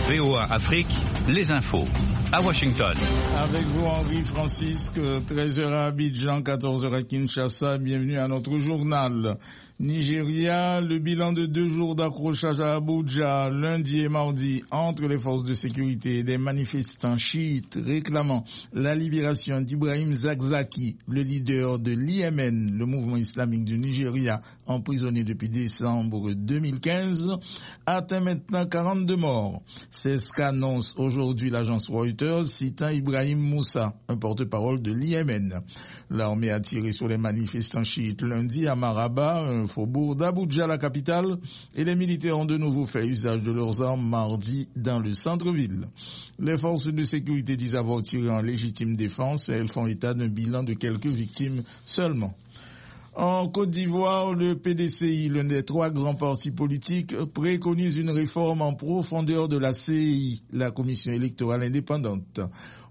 VOA Afrique, les infos. À Washington. Avec vous, Henri Francisque, 13h à Abidjan, 14h à Kinshasa. Bienvenue à notre journal. Nigeria, le bilan de 2 jours d'accrochage à Abuja, lundi et mardi, entre les forces de sécurité et des manifestants chiites réclamant la libération d'Ibrahim Zakzaki, le leader de l'IMN, le mouvement islamique du Nigeria, emprisonné depuis décembre 2015, atteint maintenant 42 morts. C'est ce qu'annonce aujourd'hui l'agence Reuters, citant Ibrahim Moussa, un porte-parole de l'IMN. L'armée a tiré sur les manifestants chiites lundi à Maraba, un faubourg d'Abuja, la capitale, et les militaires ont de nouveau fait usage de leurs armes mardi dans le centre-ville. Les forces de sécurité disent avoir tiré en légitime défense et elles font état d'un bilan de quelques victimes seulement. En Côte d'Ivoire, le PDCI, l'un des 3 grands partis politiques, préconise une réforme en profondeur de la CEI, la Commission électorale indépendante.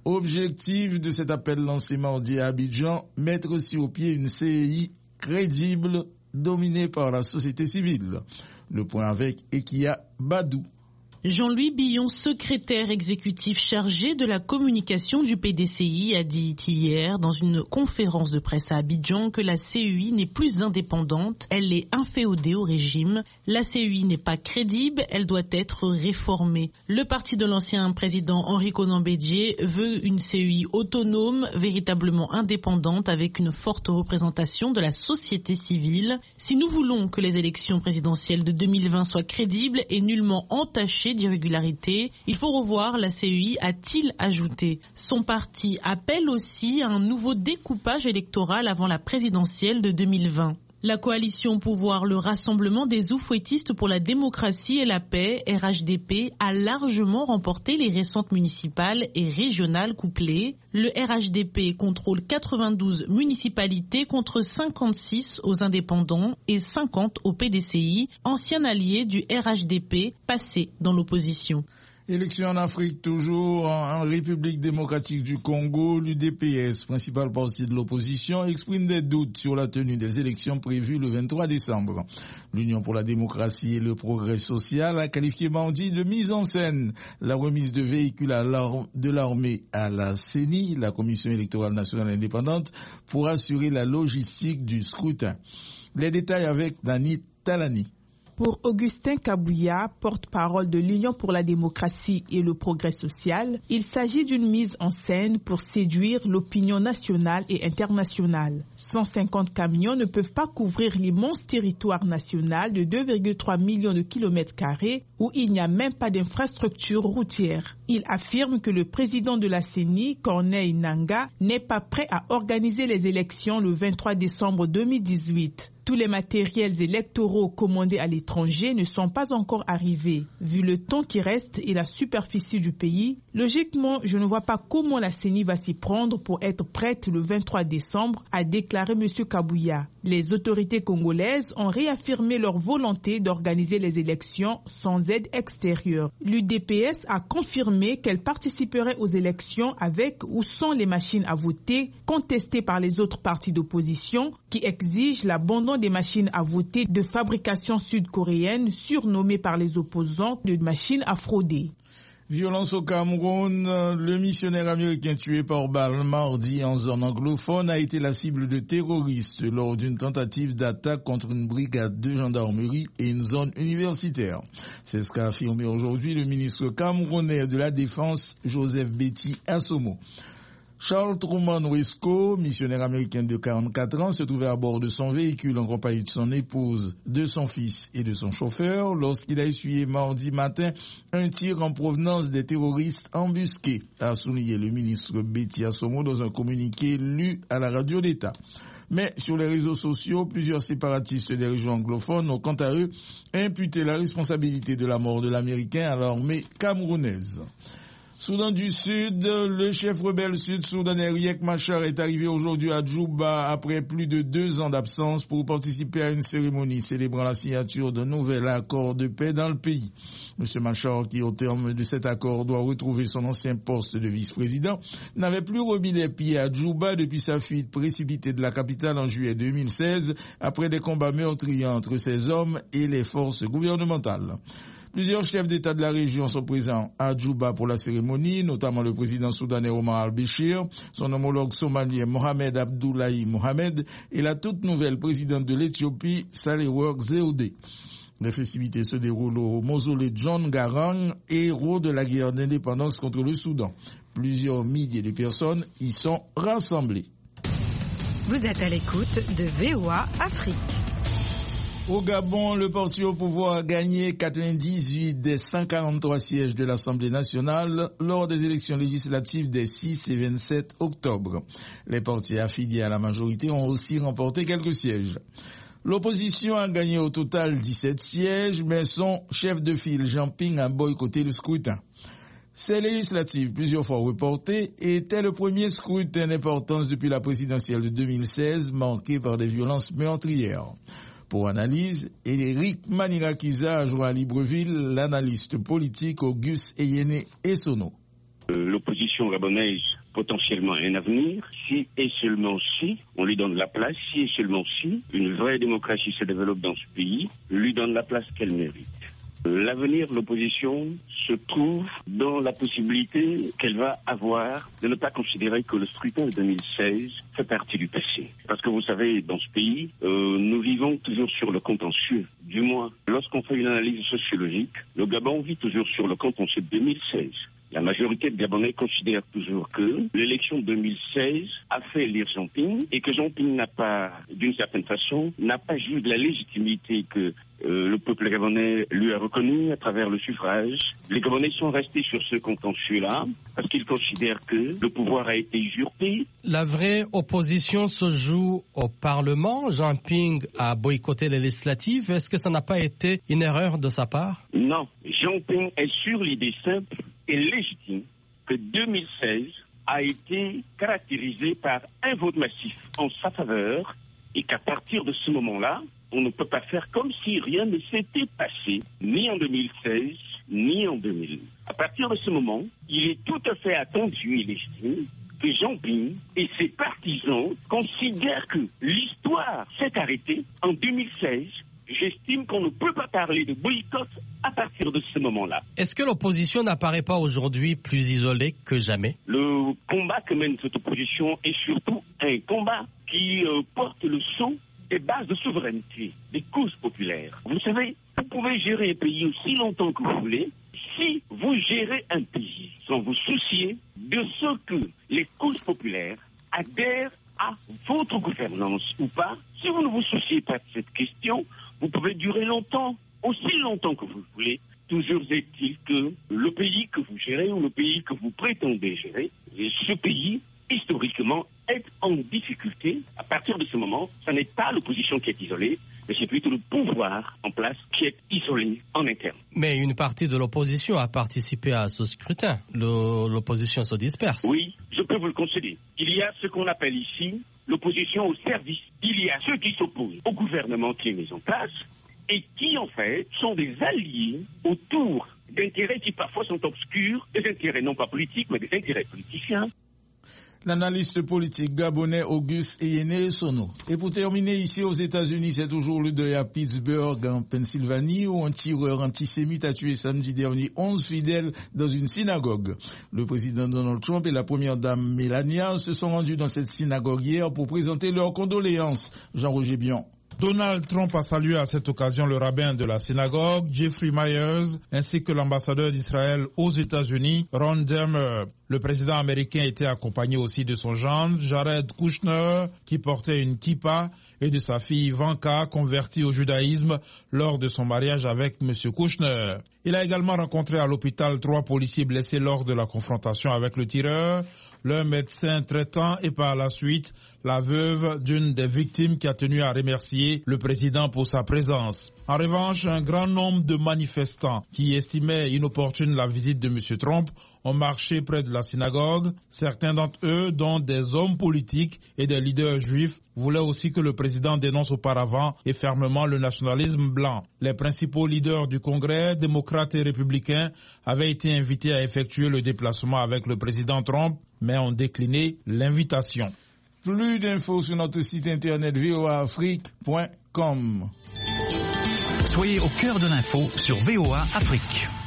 Objectif de cet appel lancé mardi à Abidjan, mettre aussi au pied une CEI crédible, dominée par la société civile. Le point avec Ekia Badou. Jean-Louis Billon, secrétaire exécutif chargé de la communication du PDCI, a dit hier dans une conférence de presse à Abidjan que la CEI n'est plus indépendante, elle est inféodée au régime. La CEI n'est pas crédible, elle doit être réformée. Le parti de l'ancien président Henri Konan Bédié veut une CEI autonome, véritablement indépendante, avec une forte représentation de la société civile. Si nous voulons que les élections présidentielles de 2020 soient crédibles et nullement entachées d'irrégularité, il faut revoir la CEI, a-t-il ajouté. Son parti appelle aussi à un nouveau découpage électoral avant la présidentielle de 2020. La coalition Pouvoir, le Rassemblement des oufouettistes pour la démocratie et la paix, RHDP, a largement remporté les récentes municipales et régionales couplées. Le RHDP contrôle 92 municipalités contre 56 aux indépendants et 50 au PDCI, ancien allié du RHDP, passé dans l'opposition. Élection en Afrique, toujours en République démocratique du Congo, l'UDPS, principal parti de l'opposition, exprime des doutes sur la tenue des élections prévues le 23 décembre. L'Union pour la démocratie et le progrès social a qualifié mardi de mise en scène la remise de véhicules de l'armée à la CENI, la Commission électorale nationale indépendante, pour assurer la logistique du scrutin. Les détails avec Dani Talani. Pour Augustin Kabouya, porte-parole de l'Union pour la démocratie et le progrès social, il s'agit d'une mise en scène pour séduire l'opinion nationale et internationale. 150 camions ne peuvent pas couvrir l'immense territoire national de 2,3 millions de kilomètres carrés où il n'y a même pas d'infrastructure routière. Il affirme que le président de la CENI, Corneille Nangaa, n'est pas prêt à organiser les élections le 23 décembre 2018. Tous les matériels électoraux commandés à l'étranger ne sont pas encore arrivés. Vu le temps qui reste et la superficie du pays, logiquement, je ne vois pas comment la CENI va s'y prendre pour être prête le 23 décembre, a déclaré M. Kabouya. Les autorités congolaises ont réaffirmé leur volonté d'organiser les élections sans aide extérieure. L'UDPS a confirmé qu'elle participerait aux élections avec ou sans les machines à voter contestées par les autres partis d'opposition qui exigent l'abandon des machines à voter de fabrication sud-coréenne surnommées par les opposants de machines à frauder. Violence au Cameroun, le missionnaire américain tué par balle mardi en zone anglophone a été la cible de terroristes lors d'une tentative d'attaque contre une brigade de gendarmerie et une zone universitaire. C'est ce qu'a affirmé aujourd'hui le ministre camerounais de la Défense, Joseph Betty Assomo. Charles Truman Wesco, missionnaire américain de 44 ans, se trouvait à bord de son véhicule en compagnie de son épouse, de son fils et de son chauffeur lorsqu'il a essuyé mardi matin un tir en provenance des terroristes embusqués, a souligné le ministre Betty Assomo dans un communiqué lu à la radio d'État. Mais sur les réseaux sociaux, plusieurs séparatistes des régions anglophones ont quant à eux imputé la responsabilité de la mort de l'Américain à l'armée camerounaise. Soudan du Sud, le chef rebelle sud-soudanais Riek Machar est arrivé aujourd'hui à Djouba après plus de 2 ans d'absence pour participer à une cérémonie célébrant la signature d'un nouvel accord de paix dans le pays. M. Machar, qui au terme de cet accord doit retrouver son ancien poste de vice-président, n'avait plus remis les pieds à Djouba depuis sa fuite précipitée de la capitale en juillet 2016 après des combats meurtriers entre ses hommes et les forces gouvernementales. Plusieurs chefs d'État de la région sont présents à Djouba pour la cérémonie, notamment le président soudanais Omar al-Béchir, son homologue somalien Mohamed Abdullahi Mohamed et la toute nouvelle présidente de l'Éthiopie, Sahle-Work Zewde. Les festivités se déroulent au mausolée John Garang, héros de la guerre d'indépendance contre le Soudan. Plusieurs milliers de personnes y sont rassemblées. Vous êtes à l'écoute de VOA Afrique. Au Gabon, le parti au pouvoir a gagné 98 des 143 sièges de l'Assemblée nationale lors des élections législatives des 6 et 27 octobre. Les partis affiliés à la majorité ont aussi remporté quelques sièges. L'opposition a gagné au total 17 sièges, mais son chef de file, Jean Ping, a boycotté le scrutin. Ces législatives, plusieurs fois reportées, étaient le premier scrutin d'importance depuis la présidentielle de 2016, marqué par des violences meurtrières. Pour analyse, Éric Manirakiza a joint à Libreville l'analyste politique Auguste Eyene Essono. L'opposition gabonaise potentiellement un avenir, si et seulement si on lui donne la place, si et seulement si une vraie démocratie se développe dans ce pays, lui donne la place qu'elle mérite. L'avenir de l'opposition se trouve dans la possibilité qu'elle va avoir de ne pas considérer que le scrutin de 2016 fait partie du passé. Parce que vous savez, dans ce pays, nous vivons toujours sur le contentieux. Du moins, lorsqu'on fait une analyse sociologique, le Gabon vit toujours sur le contentieux de 2016. La majorité de Gabonais considère toujours que l'élection de 2016 a fait élire Jean Ping et que Jean Ping n'a pas, d'une certaine façon, n'a pas joué de la légitimité que le peuple gabonais lui a reconnue à travers le suffrage. Les Gabonais sont restés sur ce contentieux-là parce qu'ils considèrent que le pouvoir a été usurpé. La vraie opposition se joue au Parlement. Jean Ping a boycotté les législatives. Est-ce que ça n'a pas été une erreur de sa part? Non. Jean Ping est sur l'idée simple et légitime que 2016 a été caractérisé par un vote massif en sa faveur et qu'à partir de ce moment-là, on ne peut pas faire comme si rien ne s'était passé, ni en 2016, ni en 2000. À partir de ce moment, il est tout à fait attendu et légitime que Jean Ping et ses partisans considèrent que l'histoire s'est arrêtée en 2016. J'estime qu'on ne peut pas parler de boycott à partir de ce moment-là. Est-ce que l'opposition n'apparaît pas aujourd'hui plus isolée que jamais? Le combat que mène cette opposition est surtout un combat qui porte le son des bases de souveraineté, des causes populaires. Vous savez, vous pouvez gérer un pays aussi longtemps que vous voulez si vous gérez un pays sans vous soucier de ce que les causes populaires adhèrent à votre gouvernance ou pas. Si vous ne vous souciez pas de cette question, vous pouvez durer longtemps, aussi longtemps que vous voulez. Toujours est-il que le pays que vous gérez ou le pays que vous prétendez gérer, ce pays, historiquement, est en difficulté. À partir de ce moment, ce n'est pas l'opposition qui est isolée, mais c'est plutôt le pouvoir en place qui est isolé en interne. Mais une partie de l'opposition a participé à ce scrutin. L'opposition se disperse. Oui, je peux vous le concéder. Il y a ce qu'on appelle ici l'opposition au service. Il y a ceux qui s'opposent au gouvernement qui est mis en place et qui, en fait, sont des alliés autour d'intérêts qui parfois sont obscurs, des intérêts non pas politiques, mais des intérêts politiciens. L'analyste politique gabonais Auguste Eyene Essono. Et pour terminer, ici aux États-Unis, c'est toujours le deuil à Pittsburgh, en Pennsylvanie, où un tireur antisémite a tué samedi dernier 11 fidèles dans une synagogue. Le président Donald Trump et la première dame Melania se sont rendus dans cette synagogue hier pour présenter leurs condoléances. Jean-Roger Bion. Donald Trump a salué à cette occasion le rabbin de la synagogue, Jeffrey Myers, ainsi que l'ambassadeur d'Israël aux États-Unis, Ron Dermer. Le président américain était accompagné aussi de son gendre, Jared Kushner, qui portait une kippa, et de sa fille Ivanka, convertie au judaïsme lors de son mariage avec M. Kushner. Il a également rencontré à l'hôpital 3 policiers blessés lors de la confrontation avec le tireur, le médecin traitant et par la suite la veuve d'une des victimes qui a tenu à remercier le président pour sa présence. En revanche, un grand nombre de manifestants qui estimaient inopportune la visite de M. Trump ont marché près de la synagogue. Certains d'entre eux, dont des hommes politiques et des leaders juifs, voulaient aussi que le président dénonce auparavant et fermement le nationalisme blanc. Les principaux leaders du Congrès, démocrates et républicains, avaient été invités à effectuer le déplacement avec le président Trump, mais ont décliné l'invitation. Plus d'infos sur notre site internet voaafrique.com. Soyez au cœur de l'info sur VOA Afrique.